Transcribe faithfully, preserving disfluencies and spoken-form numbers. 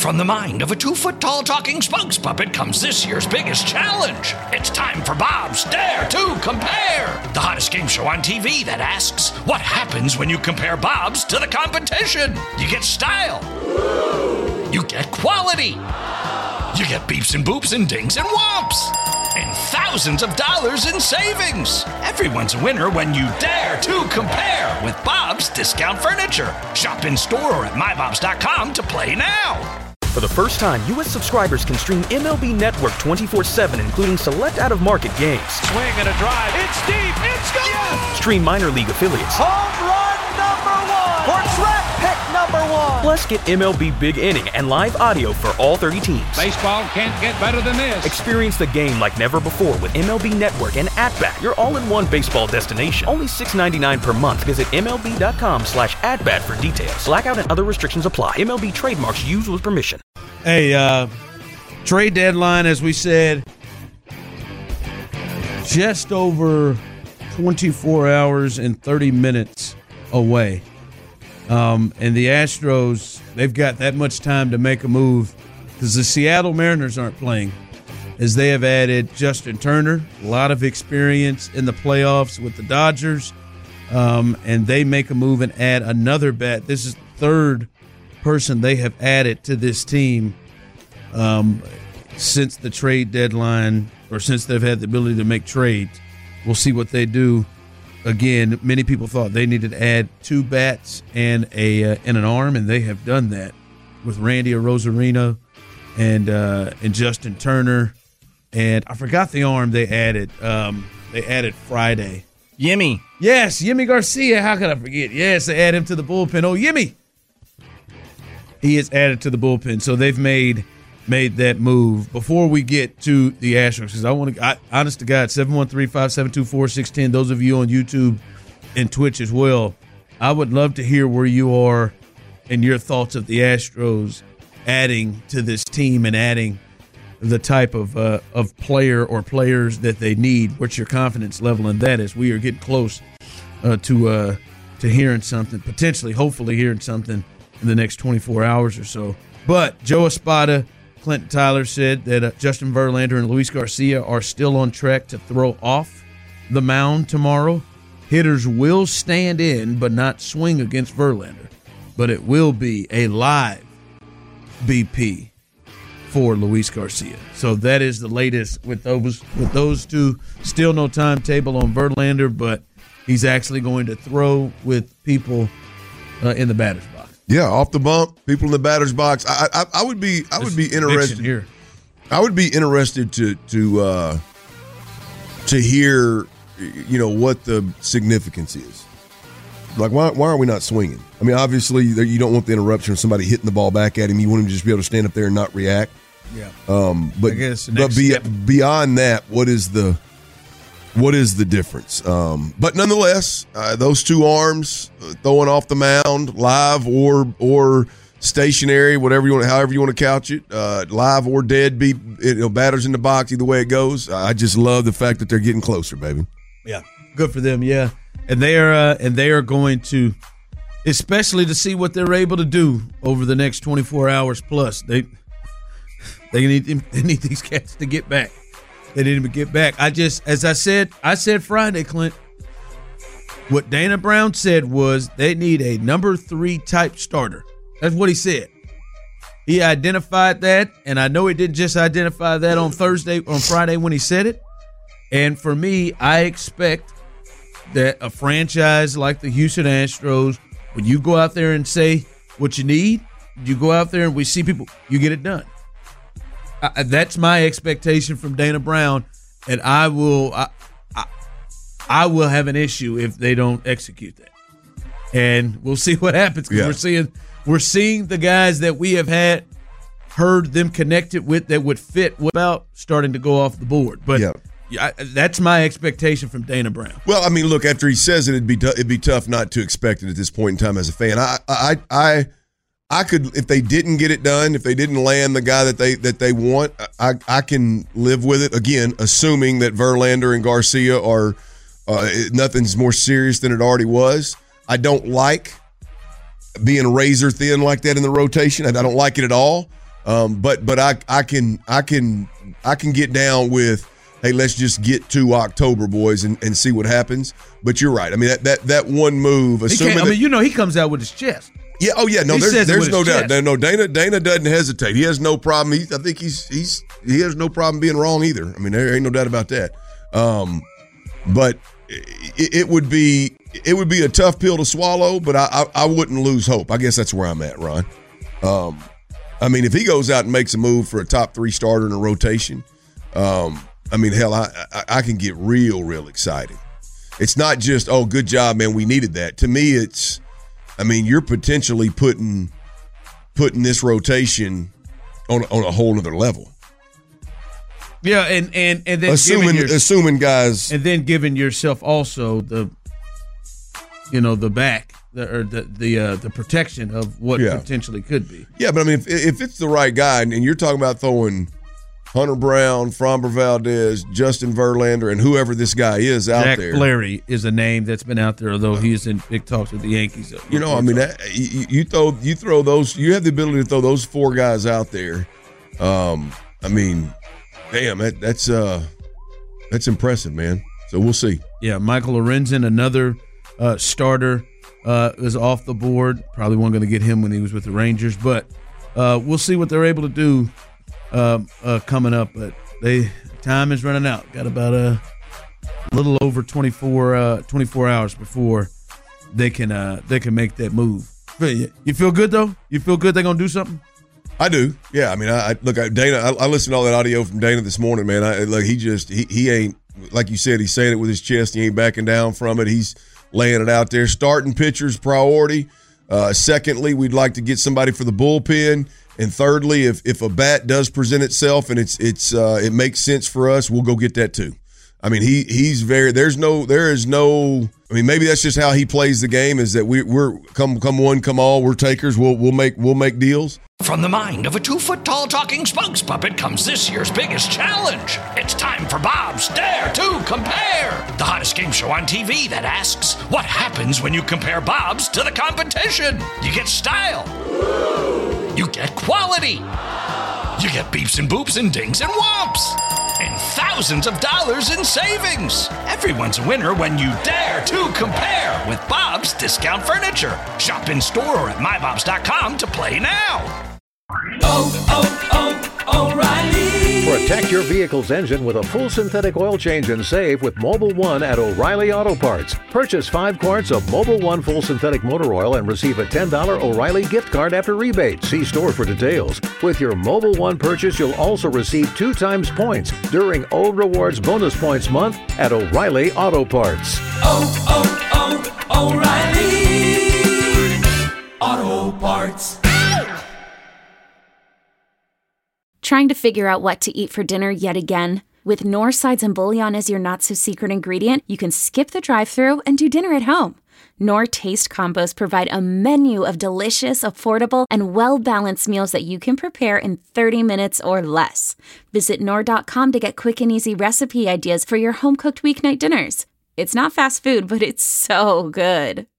From the mind of a two-foot-tall talking spokes puppet comes this year's biggest challenge. It's time for Bob's Dare to Compare, the hottest game show on T V that asks, what happens when you compare Bobs to the competition? You get style. You get quality. You get beeps and boops and dings and whomps. And thousands of dollars in savings. Everyone's a winner when you dare to compare with Bob's Discount Furniture. Shop in store or at my bobs dot com to play now. For the first time, U S subscribers can stream M L B Network twenty-four seven, including select out-of-market games. Swing and a drive. It's deep. It's gone. Yes! Stream minor league affiliates. Home run number one. Or track pick number one. Plus, get M L B Big Inning and live audio for all thirty teams. Baseball can't get better than this. Experience the game like never before with M L B Network and At-Bat, your all-in-one baseball destination. Only six dollars and ninety-nine cents per month. Visit M L B dot com slash at-bat for details. Blackout and other restrictions apply. M L B trademarks used with permission. Hey, uh, trade deadline, as we said, just over twenty-four hours and thirty minutes away. Um, and the Astros, they've got that much time to make a move because the Seattle Mariners aren't playing, as they have added Justin Turner, a lot of experience in the playoffs with the Dodgers, um, and they make a move and add another bat. This is the third person they have added to this team um, since the trade deadline, or since they've had the ability to make trades. We'll see what they do. Again, many people thought they needed to add two bats and a uh, and an arm, and they have done that with Randy Arozarena and uh, and Justin Turner, and I forgot the arm they added. Um, they added Friday. Yimmy. Yes, Yimmy Garcia. How could I forget? Yes, they add him to the bullpen. Oh, Yimmy. He is added to the bullpen, so they've made made that move. Before we get to the Astros, because I want to, I, honest to God, seven one three, five seven two, four six one zero, those of you on YouTube and Twitch as well, I would love to hear where you are and your thoughts of the Astros adding to this team and adding the type of uh, of player or players that they need. What's your confidence level in that, as we are getting close uh, to uh, to hearing something, potentially, hopefully hearing something in the next twenty-four hours or so. But Joe Espada, Clinton Tyler said that uh, Justin Verlander and Luis Garcia are still on track to throw off the mound tomorrow. Hitters will stand in but not swing against Verlander, but it will be a live B P for Luis Garcia. So that is the latest with those with those two. Still no timetable on Verlander, but he's actually going to throw with people uh, in the batter's box. Yeah, off the bump, people in the batter's box. I, I, I would be, I would be interested here. I would be interested to to uh, to hear, you know, what the significance is. Like, why why are we not swinging? I mean, obviously, you don't want the interruption of somebody hitting the ball back at him. You want him to just be able to stand up there and not react. Yeah. Um, but I guess the but next be, step- beyond that, what is the what is the difference? Um, but nonetheless, uh, those two arms uh, throwing off the mound, live or or stationary, whatever you want, however you want to couch it, uh, live or dead, be you know, batters in the box, either way it goes. I just love the fact that they're getting closer, baby. Yeah, good for them. Yeah, and they are uh, and they are going to, especially to see what they're able to do over the next twenty-four hours plus. They they need they need these cats to get back. They need to get back. I just, as I said, I said Friday, Clint. What Dana Brown said was they need a number three type starter. That's what he said. He identified that, and I know he didn't just identify that on Thursday, on Friday when he said it. And for me, I expect that a franchise like the Houston Astros, when you go out there and say what you need, you go out there and we see people, you get it done. I, that's my expectation from Dana Brown, and I will I, I, I will have an issue if they don't execute that. And we'll see what happens, because Yeah. we're seeing we're seeing the guys that we have had heard them connected with that would fit without starting to go off the board. But Yeah. I, that's my expectation from Dana Brown. Well, I mean, look, after he says it, it'd be t- it'd be tough not to expect it at this point in time as a fan. I I I I could, if they didn't get it done, if they didn't land the guy that they that they want, I I can live with it. Again, assuming that Verlander and Garcia are uh, nothing's more serious than it already was. I don't like being razor thin like that in the rotation. I don't like it at all. Um, but but I I can I can I can get down with, hey, let's just get to October, boys, and, and see what happens. But you're right. I mean, that that, that one move, assuming I that, mean, you know, he comes out with his chest. Yeah. Oh, yeah. No, He there's, says it there's with no his doubt. chest. No, no, Dana Dana doesn't hesitate. He has no problem. He, I think he's he's he has no problem being wrong either. I mean, there ain't no doubt about that. Um, but it, it would be it would be a tough pill to swallow. But I, I I wouldn't lose hope. I guess that's where I'm at, Ron. Um, I mean, if he goes out and makes a move for a top three starter in a rotation, um, I mean, hell, I, I I can get real real excited. It's not just, oh, good job, man, we needed that. To me, it's, I mean, you're potentially putting putting this rotation on on a whole other level. Yeah, and and and then assuming your, assuming guys, and then giving yourself also the, you know, the back the, or the the uh, the protection of what Yeah. potentially could be. yeah, but I mean, if if it's the right guy, and you're talking about throwing Hunter Brown, Framber Valdez, Justin Verlander, and whoever this guy is out Jack there. Flaherty is a name that's been out there, although he's in big talks with the Yankees. You know, I mean, that, you, you throw you throw those. You have the ability to throw those four guys out there. Um, I mean, damn, that, that's uh, that's impressive, man. So we'll see. Yeah, Michael Lorenzen, another uh, starter, uh, is off the board. Probably wasn't going to get him when he was with the Rangers, but uh, we'll see what they're able to do uh, uh, coming up. But they time is running out. Got about a little over twenty-four, uh, twenty-four hours before they can uh, they can make that move. You feel good though? You feel good they're gonna do something? I do. Yeah. I mean, I, I look. I, Dana. I, I listened to all that audio from Dana this morning, man. I like he just he he ain't, like you said, he's saying it with his chest. He ain't backing down from it. He's laying it out there. Starting pitchers priority. Uh, secondly, we'd like to get somebody for the bullpen. And thirdly, if if a bat does present itself and it's it's uh, it makes sense for us, we'll go get that too. I mean, he he's very. There's no. There is no. I mean, maybe that's just how he plays the game. Is that we we're come come one come all. We're takers. We'll we'll make we'll make deals. From the mind of a two-foot-tall talking spokes puppet comes this year's biggest challenge. It's time for Bob's Dare to Compare, the hottest game show on T V that asks, what happens when you compare Bob's to the competition? You get style. You get quality. You get beeps and boops and dings and whomps. And thousands of dollars in savings. Everyone's a winner when you dare to compare with Bob's Discount Furniture. Shop in store or at my bobs dot com to play now. Oh, oh, oh, O'Reilly. Protect your vehicle's engine with a full synthetic oil change and save with Mobile One at O'Reilly Auto Parts. Purchase five quarts of Mobile One full synthetic motor oil and receive a ten dollars O'Reilly gift card after rebate. See store for details. With your Mobile One purchase, you'll also receive two times points during O Rewards Bonus Points Month at O'Reilly Auto Parts. Oh, oh, oh, O'Reilly Auto Parts. Trying to figure out what to eat for dinner yet again? With Knorr sides and bouillon as your not-so-secret ingredient, you can skip the drive-thru and do dinner at home. Knorr Taste Combos provide a menu of delicious, affordable, and well-balanced meals that you can prepare in thirty minutes or less. Visit Knorr dot com to get quick and easy recipe ideas for your home-cooked weeknight dinners. It's not fast food, but it's so good.